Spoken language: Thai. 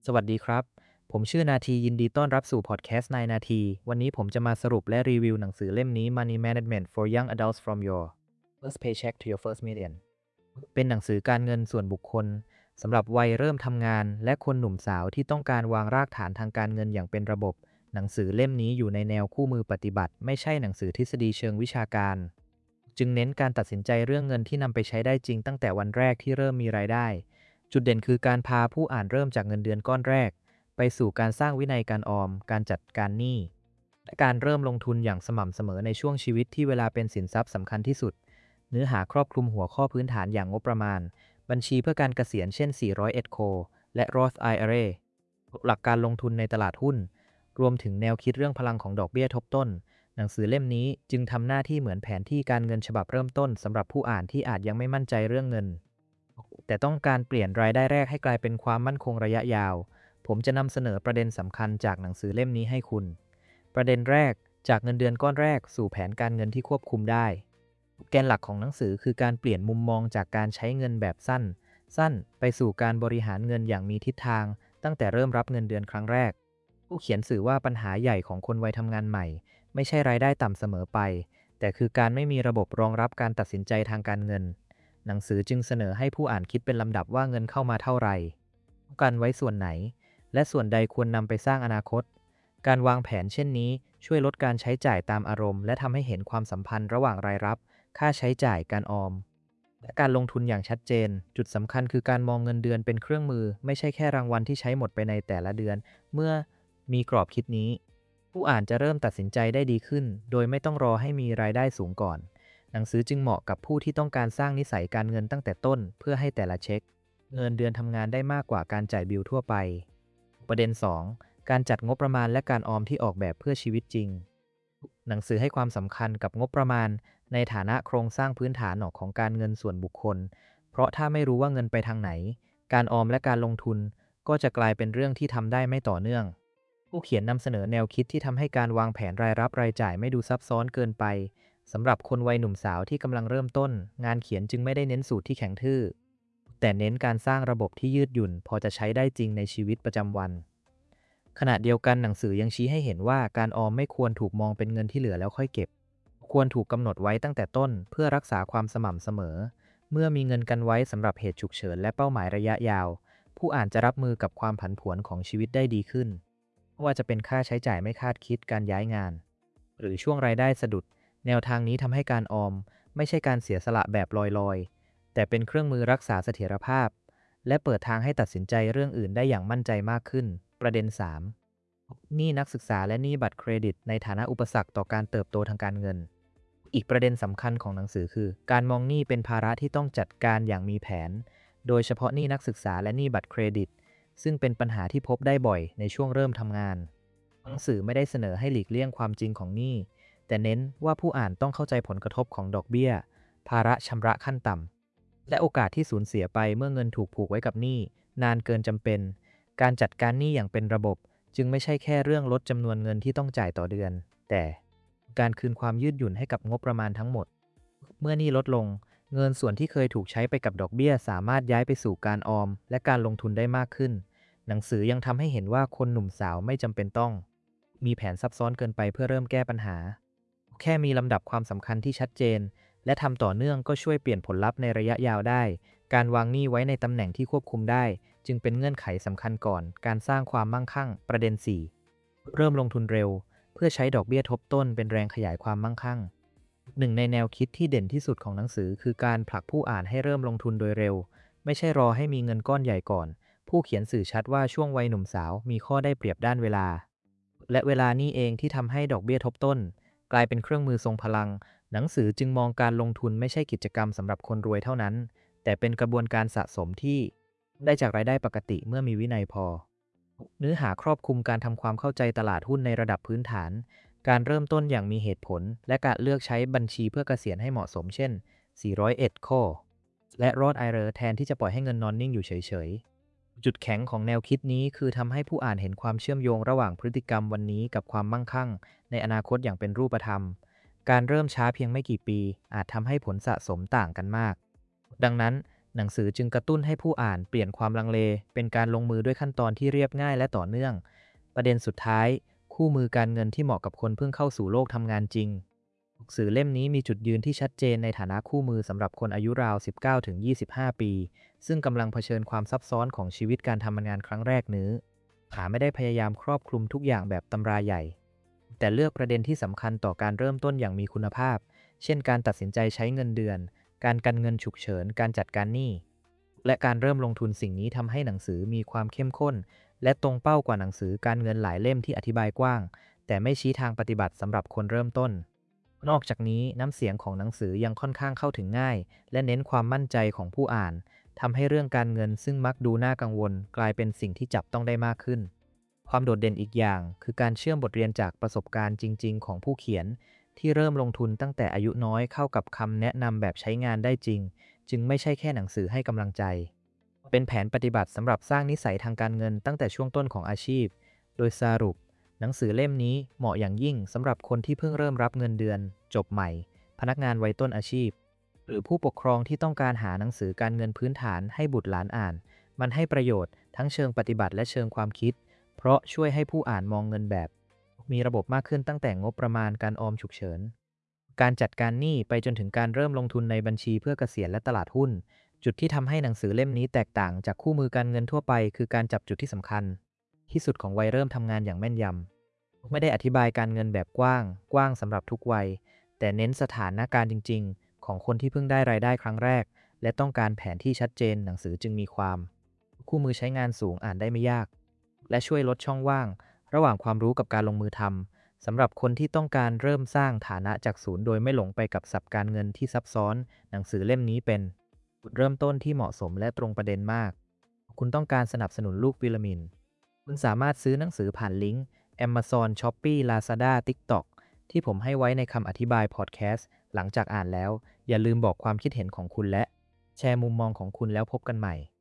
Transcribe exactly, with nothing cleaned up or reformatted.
สวัสดีครับ ผมชื่อนาทียินดีต้อนรับสู่พอดแคสต์นายนาที วันนี้ผมจะมาสรุปและรีวิวหนังสือเล่มนี้ Money Management for Young Adults from Your First Paycheck to Your First Million เป็นหนังสือการเงินส่วนบุคคลสำหรับวัยเริ่มทำงานและคนหนุ่มสาวที่ต้องการวางรากฐานทางการเงินอย่างเป็นระบบ หนังสือเล่มนี้อยู่ในแนวคู่มือปฏิบัติไม่ใช่หนังสือทฤษฎีเชิงวิชาการจึงเน้นการตัดสินใจเรื่องเงินที่นำไปใช้ได้จริงตั้งแต่วันแรกที่เริ่มมีรายได้จุดเด่นคือการพาผู้อ่านเริ่มจากเงินเดือนก้อนแรกไปสู่การสร้างวินัยการออมการจัดการหนี้และการเริ่มลงทุนอย่างสม่ำเสมอในช่วงชีวิตที่เวลาเป็นสินทรัพย์สำคัญที่สุดเนื้อหาครอบคลุมหัวข้อพื้นฐานอย่างงบประมาณบัญชีเพื่อการเกษียณเช่นสี่ร้อยเอ็ด โค และ Roth ไอ อาร์ เอ หลักการลงทุนในตลาดหุ้นรวมถึงแนวคิดเรื่องพลังของดอกเบี้ยทบต้นหนังสือเล่มนี้จึงทำหน้าที่เหมือนแผนที่การเงินฉบับเริ่มต้นสำหรับผู้อ่านที่อาจยังไม่มั่นใจเรื่องเงินแต่ต้องการเปลี่ยนรายได้แรกให้กลายเป็นความมั่นคงระยะยาวผมจะนำเสนอประเด็นสำคัญจากหนังสือเล่มนี้ให้คุณประเด็นแรกจากเงินเดือนก้อนแรกสู่แผนการเงินที่ควบคุมได้แกนหลักของหนังสือคือการเปลี่ยนมุมมองจากการใช้เงินแบบสั้นสั้นไปสู่การบริหารเงินอย่างมีทิศทางตั้งแต่เริ่มรับเงินเดือนครั้งแรกผู้เขียนสื่อว่าปัญหาใหญ่ของคนวัยทำงานใหม่ไม่ใช่รายได้ต่ำเสมอไปแต่คือการไม่มีระบบรองรับการตัดสินใจทางการเงินหนังสือจึงเสนอให้ผู้อ่านคิดเป็นลำดับว่าเงินเข้ามาเท่าไหร่ต้องการไว้ส่วนไหนและส่วนใดควรนำไปสร้างอนาคตการวางแผนเช่นนี้ช่วยลดการใช้จ่ายตามอารมณ์และทำให้เห็นความสัมพันธ์ระหว่างรายรับค่าใช้จ่ายการออมและการลงทุนอย่างชัดเจนจุดสำคัญคือการมองเงินเดือนเป็นเครื่องมือไม่ใช่แค่รางวัลที่ใช้หมดไปในแต่ละเดือนเมื่อมีกรอบคิดนี้ผู้อ่านจะเริ่มตัดสินใจได้ดีขึ้นโดยไม่ต้องรอให้มีรายได้สูงก่อนหนังสือจึงเหมาะกับผู้ที่ต้องการสร้างนิสัยการเงินตั้งแต่ต้นเพื่อให้แต่ละเช็คเงินเดือนทำงานได้มากกว่าการจ่ายบิลทั่วไปประเด็น สอง การจัดงบประมาณและการออมที่ออกแบบเพื่อชีวิตจริงหนังสือให้ความสำคัญกับงบประมาณในฐานะโครงสร้างพื้นฐานของการเงินส่วนบุคคลเพราะถ้าไม่รู้ว่าเงินไปทางไหนการออมและการลงทุนก็จะกลายเป็นเรื่องที่ทำได้ไม่ต่อเนื่องผู้เขียนนำเสนอแนวคิดที่ทำให้การวางแผนรายรับรายจ่ายไม่ดูซับซ้อนเกินไปสำหรับคนวัยหนุ่มสาวที่กำลังเริ่มต้นงานเขียนจึงไม่ได้เน้นสูตรที่แข็งทื่อแต่เน้นการสร้างระบบที่ยืดหยุ่นพอจะใช้ได้จริงในชีวิตประจำวันขณะเดียวกันหนังสือยังชี้ให้เห็นว่าการออมไม่ควรถูกมองเป็นเงินที่เหลือแล้วค่อยเก็บควรถูกกำหนดไว้ตั้งแต่ต้นเพื่อรักษาความสม่ำเสมอเมื่อมีเงินกันไว้สำหรับเหตุฉุกเฉินและเป้าหมายระยะยาวผู้อ่านจะรับมือกับความผันผวนของชีวิตได้ดีขึ้นไม่ว่าจะเป็นค่าใช้จ่ายไม่คาดคิดการย้ายงานหรือช่วงรายได้สะดุดแนวทางนี้ทำให้การออมไม่ใช่การเสียสละแบบลอยๆแต่เป็นเครื่องมือรักษาเสถียรภาพและเปิดทางให้ตัดสินใจเรื่องอื่นได้อย่างมั่นใจมากขึ้นประเด็น สาม หนี้นักศึกษาและหนี้บัตรเครดิตในฐานะอุปสรรคต่อการเติบโตทางการเงินอีกประเด็นสำคัญของหนังสือคือการมองหนี้เป็นภาระที่ต้องจัดการอย่างมีแผนโดยเฉพาะหนี้นักศึกษาและหนี้บัตรเครดิตซึ่งเป็นปัญหาที่พบได้บ่อยในช่วงเริ่มทำงานหนังสือไม่ได้เสนอให้หลีกเลี่ยงความจริงของหนี้แต่เน้นว่าผู้อ่านต้องเข้าใจผลกระทบของดอกเบี้ยภาระชำระขั้นต่ำและโอกาสที่สูญเสียไปเมื่อเงินถูกผูกไว้กับหนี้นานเกินจำเป็นการจัดการหนี้อย่างเป็นระบบจึงไม่ใช่แค่เรื่องลดจำนวนเงินที่ต้องจ่ายต่อเดือนแต่การคืนความยืดหยุ่นให้กับงบประมาณทั้งหมดเมื่อหนี้ลดลงเงินส่วนที่เคยถูกใช้ไปกับดอกเบี้ยสามารถย้ายไปสู่การออมและการลงทุนได้มากขึ้นหนังสือยังทำให้เห็นว่าคนหนุ่มสาวไม่จำเป็นต้องมีแผนซับซ้อนเกินไปเพื่อเริ่มแก้ปัญหาแค่มีลำดับความสำคัญที่ชัดเจนและทำต่อเนื่องก็ช่วยเปลี่ยนผลลัพธ์ในระยะยาวได้การวางหนี้ไว้ในตำแหน่งที่ควบคุมได้จึงเป็นเงื่อนไขสำคัญก่อนการสร้างความมั่งคั่งประเด็น สี่ เริ่มลงทุนเร็วเพื่อใช้ดอกเบี้ยทบต้นเป็นแรงขยายความมั่งคั่งหนึ่งในแนวคิดที่เด่นที่สุดของหนังสือคือการผลักผู้อ่านให้เริ่มลงทุนโดยเร็วไม่ใช่รอให้มีเงินก้อนใหญ่ก่อนผู้เขียนสื่อชัดว่าช่วงวัยหนุ่มสาวมีข้อได้เปรียบด้านเวลาและเวลานี่เองที่ทำให้ดอกเบี้ยทบต้นกลายเป็นเครื่องมือทรงพลังหนังสือจึงมองการลงทุนไม่ใช่กิจกรรมสำหรับคนรวยเท่านั้นแต่เป็นกระบวนการสะสมที่ได้จากรายได้ปกติเมื่อมีวินัยพอเนื้อหาครอบคลุมการทำความเข้าใจตลาดหุ้นในระดับพื้นฐานการเริ่มต้นอย่างมีเหตุผลและการเลือกใช้บัญชีเพื่อเกษียณให้เหมาะสมเช่นสี่ร้อยเอ็ด โค และ Roth ไอ อาร์ เอ แทนที่จะปล่อยให้เงินนอนนิ่งอยู่เฉยๆจุดแข็งของแนวคิดนี้คือทำให้ผู้อ่านเห็นความเชื่อมโยงระหว่างพฤติกรรมวันนี้กับความมั่งคั่งในอนาคตอย่างเป็นรูปธรรมการเริ่มช้าเพียงไม่กี่ปีอาจทำให้ผลสะสมต่างกันมากดังนั้นหนังสือจึงกระตุ้นให้ผู้อ่านเปลี่ยนความลังเลเป็นการลงมือด้วยขั้นตอนที่เรียบง่ายและต่อเนื่องประเด็นสุดท้ายคู่มือการเงินที่เหมาะกับคนเพิ่งเข้าสู่โลกทำงานจริงหนังสือเล่มนี้มีจุดยืนที่ชัดเจนในฐานะคู่มือสำหรับคนอายุราว สิบเก้าถึงยี่สิบห้า ปีซึ่งกำลังเผชิญความซับซ้อนของชีวิตการทำงานครั้งแรกนี้ขาไม่ได้พยายามครอบคลุมทุกอย่างแบบตำราใหญ่แต่เลือกประเด็นที่สำคัญต่อการเริ่มต้นอย่างมีคุณภาพเช่นการตัดสินใจใช้เงินเดือนการกันเงินฉุกเฉินการจัดการหนี้และการเริ่มลงทุนสิ่งนี้ทำให้หนังสือมีความเข้มข้นและตรงเป้ากว่าหนังสือการเงินหลายเล่มที่อธิบายกว้างแต่ไม่ชี้ทางปฏิบัติสำหรับคนเริ่มต้นนอกจากนี้น้ำเสียงของหนังสือยังค่อนข้างเข้าถึงง่ายและเน้นความมั่นใจของผู้อ่านทำให้เรื่องการเงินซึ่งมักดูน่ากังวลกลายเป็นสิ่งที่จับต้องได้มากขึ้นความโดดเด่นอีกอย่างคือการเชื่อมบทเรียนจากประสบการณ์จริงๆของผู้เขียนที่เริ่มลงทุนตั้งแต่อายุน้อยเข้ากับคำแนะนำแบบใช้งานได้จริงจึงไม่ใช่แค่หนังสือให้กำลังใจเป็นแผนปฏิบัติสำหรับสร้างนิสัยทางการเงินตั้งแต่ช่วงต้นของอาชีพโดยสรุปหนังสือเล่มนี้เหมาะอย่างยิ่งสำหรับคนที่เพิ่งเริ่มรับเงินเดือนจบใหม่พนักงานวัยต้นอาชีพหรือผู้ปกครองที่ต้องการหาหนังสือการเงินพื้นฐานให้บุตรหลานอ่านมันให้ประโยชน์ทั้งเชิงปฏิบัติและเชิงความคิดเพราะช่วยให้ผู้อ่านมองเงินแบบมีระบบมากขึ้นตั้งแต่งบประมาณการออมฉุกเฉินการจัดการหนี้ไปจนถึงการเริ่มลงทุนในบัญชีเพื่อเกษียณและตลาดหุ้นจุดที่ทำให้หนังสือเล่มนี้แตกต่างจากคู่มือการเงินทั่วไปคือการจับจุดที่สำคัญที่สุดของวัยเริ่มทำงานอย่างแม่นยำไม่ได้อธิบายการเงินแบบกว้างกว้างสำหรับทุกวัยแต่เน้นสถานการณ์จริงๆของคนที่เพิ่งได้รายได้ครั้งแรกและต้องการแผนที่ชัดเจนหนังสือจึงมีความคู่มือใช้งานสูงอ่านได้ไม่ยากและช่วยลดช่องว่างระหว่างความรู้กับการลงมือทำสำหรับคนที่ต้องการเริ่มสร้างฐานะจากศูนย์โดยไม่หลงไปกับศัพท์การเงินที่ซับซ้อนหนังสือเล่มนี้เป็นจุดเริ่มต้นที่เหมาะสมและตรงประเด็นมากคุณต้องการสนับสนุนลูกวิลามินคุณสามารถซื้อหนังสือผ่านลิงก์ Amazon Shopee Lazada TikTok ที่ผมให้ไว้ในคำอธิบายพอดแคสต์หลังจากอ่านแล้วอย่าลืมบอกความคิดเห็นของคุณและแชร์มุมมองของคุณแล้วพบกันใหม่